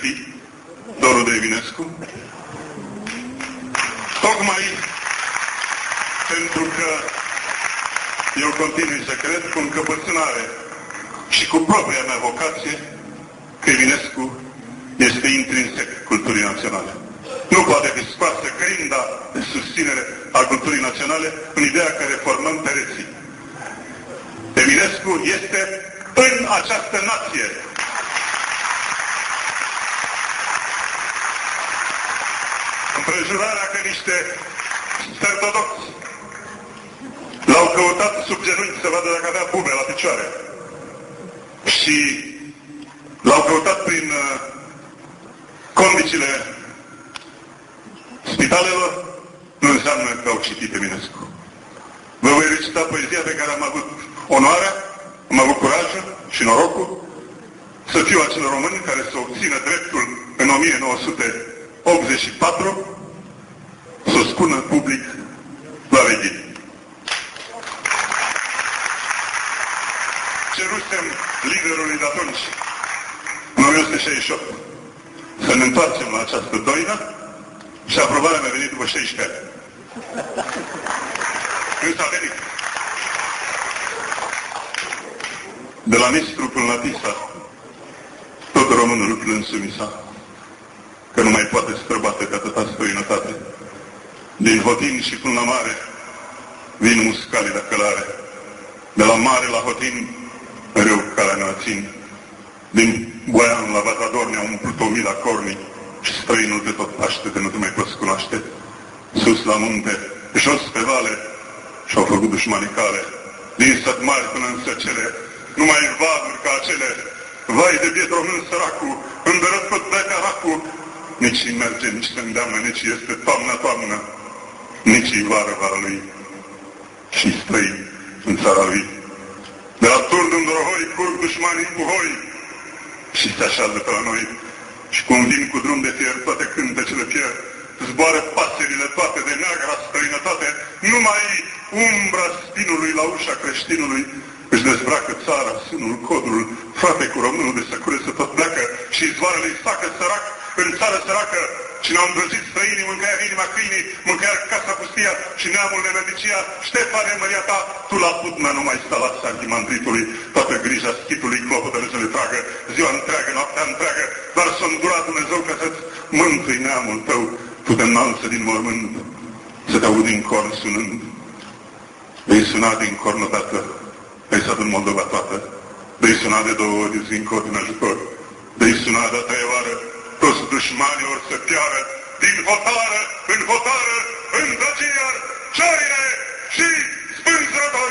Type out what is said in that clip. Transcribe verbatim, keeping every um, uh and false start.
știi, Doru de Eminescu? Tocmai pentru că eu continui să cred cu încăpățânare și cu propria mea vocație că Eminescu este intrinsec culturii naționale. Nu poate fi scoasă grinda de susținere a culturii naționale în ideea că reformăm pereții. Eminescu este în această nație. Împrejurarea că niște ortodoxi l-au căutat sub genunchi să vadă dacă avea bube la picioare. Și l-au căutat prin uh, condițiile spitalelor, nu înseamnă că au citit Eminescu. Vă voi recita poezia pe care am avut onoarea, am avut curajul și norocul să fiu acel român care să obțină dreptul în o mie nouă sute optzeci și patru să o spună public la veghit. Cerusem liderului de atunci, în o mie nouă sute șaizeci și opt, să ne întoarcem la această doină și aprobarea mi-a venit după șaisprezece ani. Însă a venit. De la Nistru până la Tisa, tot românul plâns sumisa, că nu mai poate străbate de atâta străinătate. Din Hotin și până la mare vin muscalii de călare. De la mare la Hotin mereu calea ne țin. Din Boian la Batador ne-au umplut o mila cornii și străinul de tot paște de nu te mai poți cunoaște. Sus la munte, jos pe vale și-au făcut dușmanii cale. Din sat mari până în săcele, numai valuri ca acele. Vai de biet român săracul, îndărăt tot pleacă racul. Nici îi merge, nici se îndeamnă, nici este toamnă-toamnă, nici îi vară-vară lui și străini în țara lui. De la turd în Dorohoi curg dușmanii cu hoi și se așează pe la noi. Și cum vin cu drum de fier toate cântecele fier, zboară paserile toate de neagra străinătate, numai umbra spinului la ușa creștinului își dezbracă țara, sânul, codul, frate cu românul de săcure să tot pleacă și izvoarele-i sacă sărac în țară săracă. Cine au îmbrăzit străinii, mâncăia inima câinii, mâncăia casa pustia și neamul nenădicia. Ștefane, măria ta, tu la putna nu mai sta la santimandritului, toată grija schitului, clopotele să le tragă, ziua întreagă, noaptea întreagă, dar s-a îndurat Dumnezeu ca să-ți mântui neamul tău, tu te înalță din mormânt, să te aud din corn sunând. Vei suna din corn odată, vei sat în Moldova toată, vei suna de două ori, zi încor din ajutor, vei suna de-a treia oară, toți dușmanii or să piară, din hotară în hotară, în drăgiar, ciorile și spânzurători.